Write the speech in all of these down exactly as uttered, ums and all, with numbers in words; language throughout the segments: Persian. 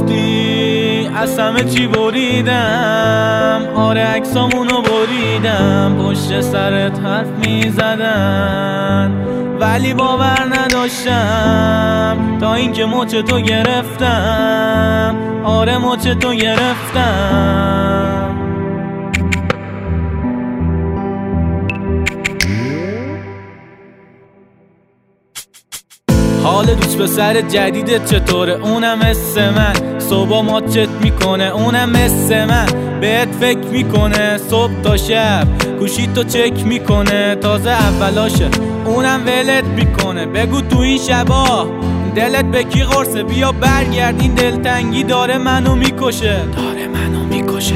رفتی از همه چی بریدم، آره عکسامونو بریدم، پشت سرت حرف میزدن ولی باور نداشتم تا اینکه مچ تو گرفتم، آره مچ تو گرفتم. حال دوست پسر جدیدت چطوره؟ اونم مثل من صبح ماچت میکنه، اونم مثل من بهت فکر میکنه صبح تا شب، گوشی تو چک میکنه تازه اولاشه، اونم ولت میکنه. بگو تو این شبا دلت به کی قرصه؟ بیا برگرد، این دلتنگی داره منو میکشه، داره منو میکشه.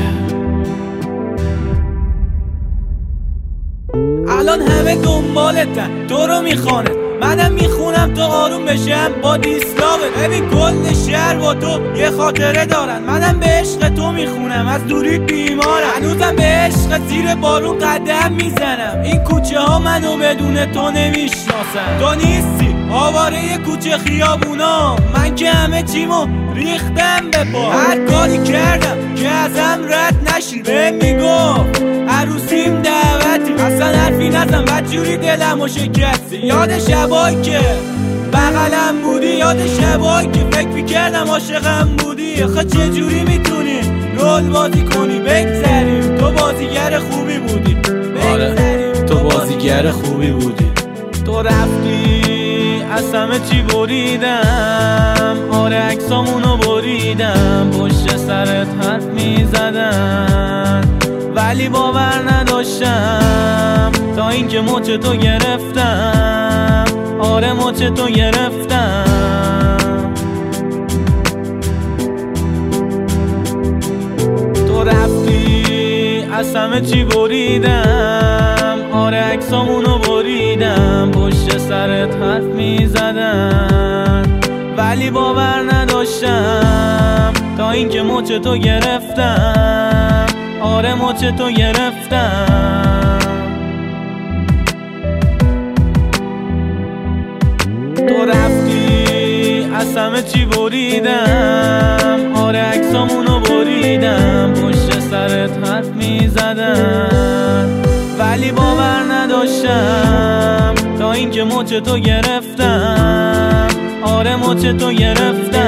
الان همه دنبالتن، تو رو میخوانه، منم میخونم تو آروم بشم با دیسلاقت. ببین کل شهر با تو یه خاطره دارن، منم به عشق تو میخونم از دوری بیمارم، هنوزم به عشق زیر بارون قدم میزنم. این کوچه ها منو بدون تو نمیشناسن، تو نیستی آواره کوچه خیابونا، من که همه چیمو ریختم به پا. هر کاری کردم که ازم رد نشی، بهم میگفت عروسیم دعوتی، اصلا حرفی نزن بدجوری دلمو شکستی. یاد شبایی که بغلم بودی، یاد شبایی که فکر میکردم عاشقم بودی. آخه چجوری میتونی رول بازی کنی؟ بگذریم تو بازیگر خوبی بودی، آره تو بازیگر خوبی بودی. تو رفتی از همه چی بریدم، آره عکسامونو بریدم، پشت سرت حرف میزدن ولی باور نداشتم تا اینکه مچ تو گرفتم، آره مچ تو گرفتم. تو رفتی از همه چی بریدم، آره عکسامونو بریدم، پشت سرت حرف میزدن ولی باور نداشتم تا اینکه مچ تو گرفتم، آره مچ تو گرفتم. تو رفتی از همه چی بریدم، آره عکسامونو بریدم، پشت سرت حرف میزدن ولی باور نداشتم تا اینکه مچ تو گرفتم، آره مچ تو گرفتم.